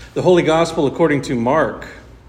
The Holy Gospel according to Mark.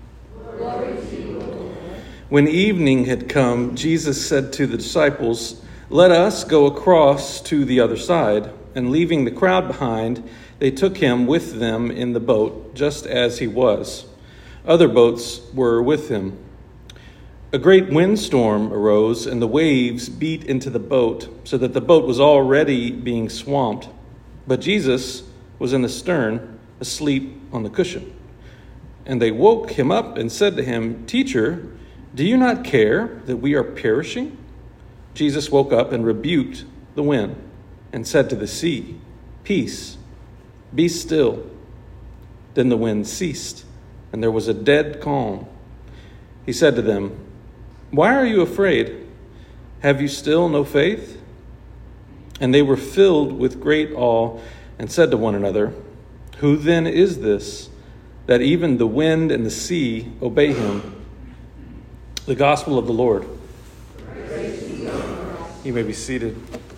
When evening had come, Jesus said to the disciples, "Let us go across to the other side." And leaving the crowd behind, they took him with them in the boat, just as he was. Other boats were with him. A great windstorm arose, and the waves beat into the boat, so that the boat was already being swamped. But Jesus was in the stern, asleep on the cushion. And they woke him up and said to him, "Teacher, do you not care that we are perishing?" Jesus woke up and rebuked the wind and said to the sea, "Peace, be still." Then the wind ceased, and there was a dead calm. He said to them, "Why are you afraid? Have you still no faith?" And they were filled with great awe and said to one another, "Who then is this, that even the wind and the sea obey him?" The Gospel of the Lord. You may be seated.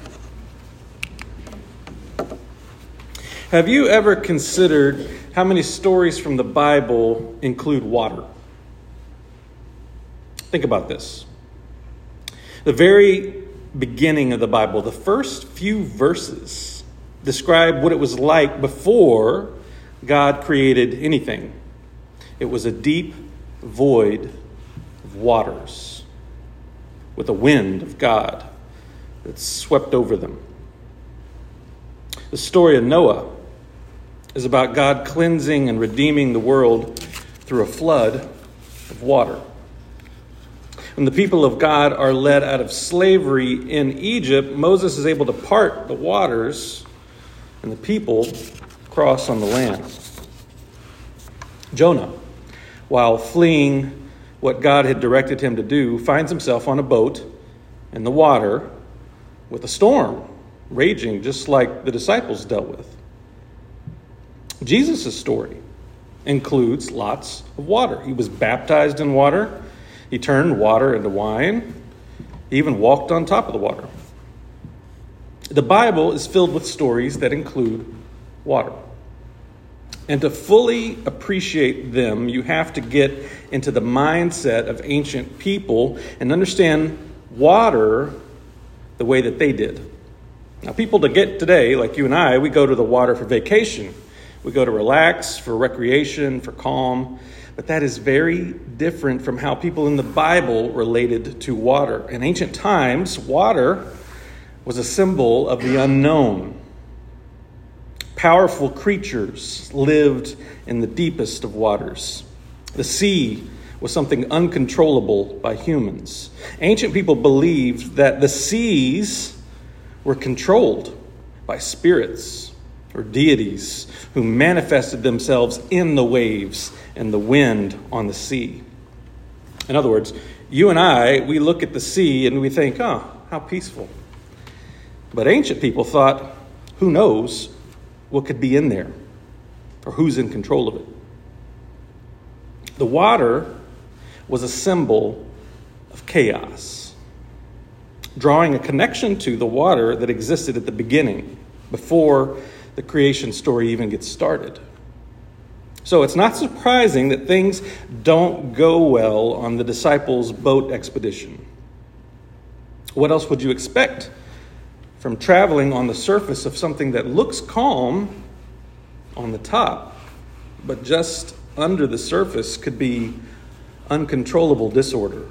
Have you ever considered how many stories from the Bible include water? Think about this. The very beginning of the Bible, the first few verses, describe what it was like before God created anything. It was a deep void of waters with a wind of God that swept over them. The story of Noah is about God cleansing and redeeming the world through a flood of water. When the people of God are led out of slavery in Egypt, Moses is able to part the waters and the people cross on the land. Jonah, while fleeing what God had directed him to do, finds himself on a boat in the water with a storm raging, just like the disciples dealt with. Jesus' story includes lots of water. He was baptized in water. He turned water into wine. He even walked on top of the water. The Bible is filled with stories that include water. And to fully appreciate them, you have to get into the mindset of ancient people and understand water the way that they did. Now, people to get today, like you and I, we go to the water for vacation. We go to relax, for recreation, for calm. But that is very different from how people in the Bible related to water. In ancient times, water was a symbol of the unknown. Powerful creatures lived in the deepest of waters. The sea was something uncontrollable by humans. Ancient people believed that the seas were controlled by spirits or deities who manifested themselves in the waves and the wind on the sea. In other words, you and I, we look at the sea and we think, "Oh, how peaceful." But ancient people thought, who knows what could be in there or who's in control of it. The water was a symbol of chaos, drawing a connection to the water that existed at the beginning, before the creation story even gets started. So it's not surprising that things don't go well on the disciples' boat expedition. What else would you expect from traveling on the surface of something that looks calm on the top, but just under the surface could be uncontrollable disorder?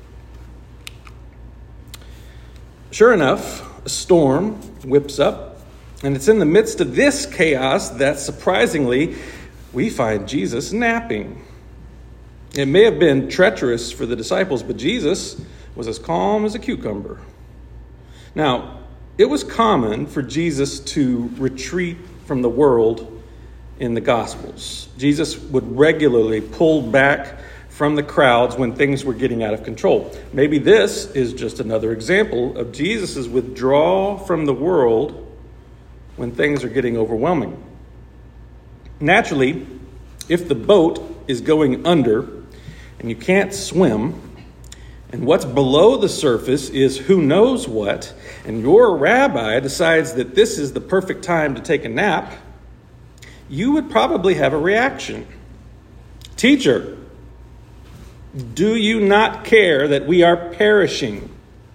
Sure enough, a storm whips up, and it's in the midst of this chaos that, surprisingly, we find Jesus napping. It may have been treacherous for the disciples, but Jesus was as calm as a cucumber. Now, it was common for Jesus to retreat from the world in the Gospels. Jesus would regularly pull back from the crowds when things were getting out of control. Maybe this is just another example of Jesus' withdrawal from the world when things are getting overwhelming. Naturally, if the boat is going under and you can't swim, and what's below the surface is who knows what, and your rabbi decides that this is the perfect time to take a nap, you would probably have a reaction. Teacher, do you not care that we are perishing?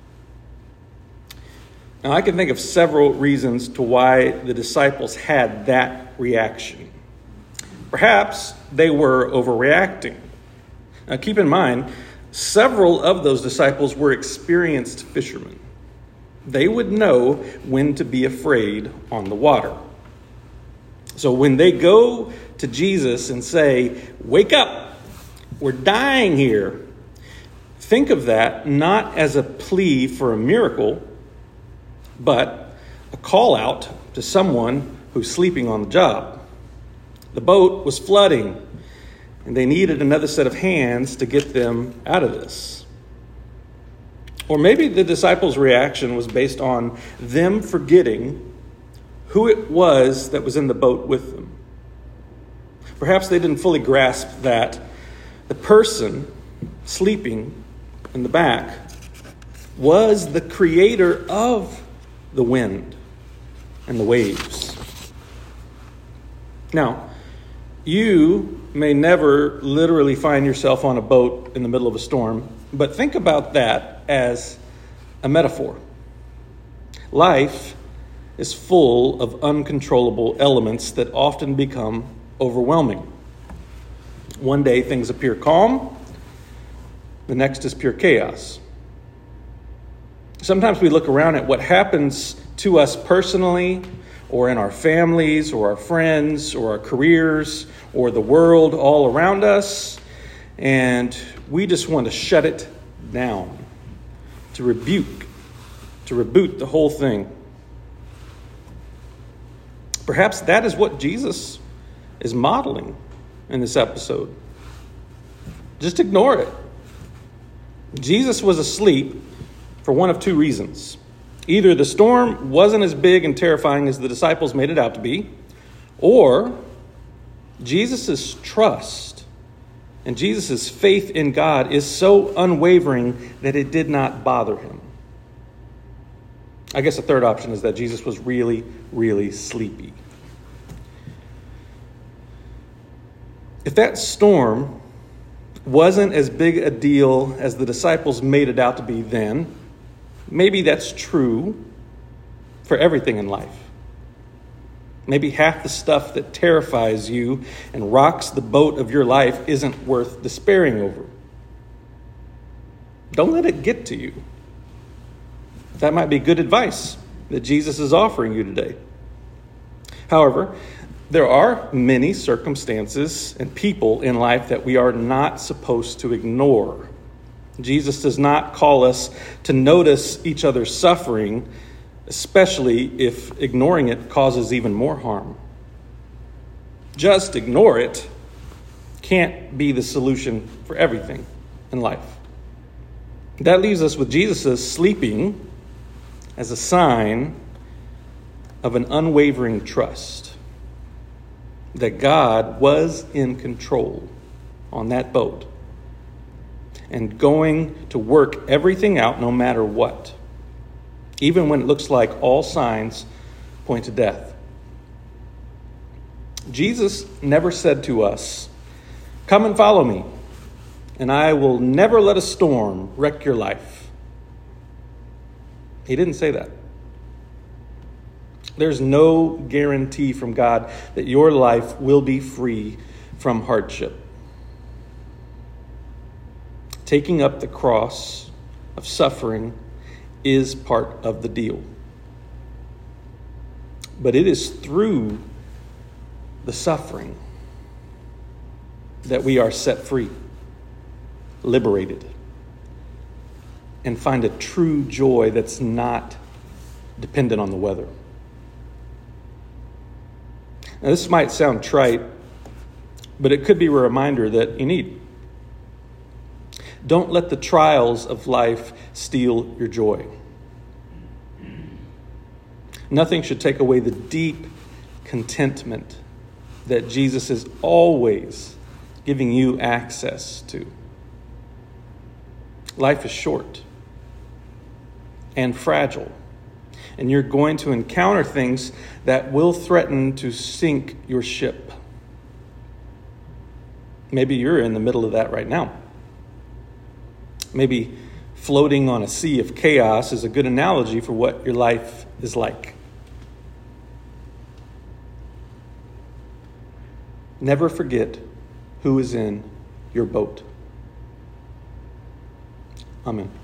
Now, I can think of several reasons to why the disciples had that reaction. Perhaps they were overreacting. Now, keep in mind, several of those disciples were experienced fishermen. They would know when to be afraid on the water. So when they go to Jesus and say, "Wake up, we're dying here," think of that not as a plea for a miracle, but a call out to someone who's sleeping on the job. The boat was flooding, and they needed another set of hands to get them out of this. Or maybe the disciples' reaction was based on them forgetting who it was that was in the boat with them. Perhaps they didn't fully grasp that the person sleeping in the back was the creator of the wind and the waves. Now, you may never literally find yourself on a boat in the middle of a storm, but think about that as a metaphor. Life is full of uncontrollable elements that often become overwhelming. One day things appear calm, the next is pure chaos. Sometimes we look around at what happens to us personally, or in our families, or our friends, or our careers, or the world all around us, and we just want to shut it down, to reboot the whole thing. Perhaps that is what Jesus is modeling in this episode. Just ignore it. Jesus was asleep for one of two reasons. Either the storm wasn't as big and terrifying as the disciples made it out to be, or Jesus' trust and Jesus' faith in God is so unwavering that it did not bother him. I guess a third option is that Jesus was really, really sleepy. If that storm wasn't as big a deal as the disciples made it out to be then, maybe that's true for everything in life. Maybe half the stuff that terrifies you and rocks the boat of your life isn't worth despairing over. Don't let it get to you. That might be good advice that Jesus is offering you today. However, there are many circumstances and people in life that we are not supposed to ignore. Jesus does not call us to notice each other's suffering, especially if ignoring it causes even more harm. Just ignore it can't be the solution for everything in life. That leaves us with Jesus sleeping as a sign of an unwavering trust that God was in control on that boat and going to work everything out no matter what, even when it looks like all signs point to death. Jesus never said to us, "Come and follow me, and I will never let a storm wreck your life." He didn't say that. There's no guarantee from God that your life will be free from hardship. Taking up the cross of suffering is part of the deal. But it is through the suffering that we are set free, liberated, and find a true joy that's not dependent on the weather. Now, this might sound trite, but it could be a reminder that you need. Don't let the trials of life steal your joy. Nothing should take away the deep contentment that Jesus is always giving you access to. Life is short and fragile, And you're going to encounter things that will threaten to sink your ship. Maybe you're in the middle of that right now. Maybe floating on a sea of chaos is a good analogy for what your life is like. Never forget who is in your boat. Amen.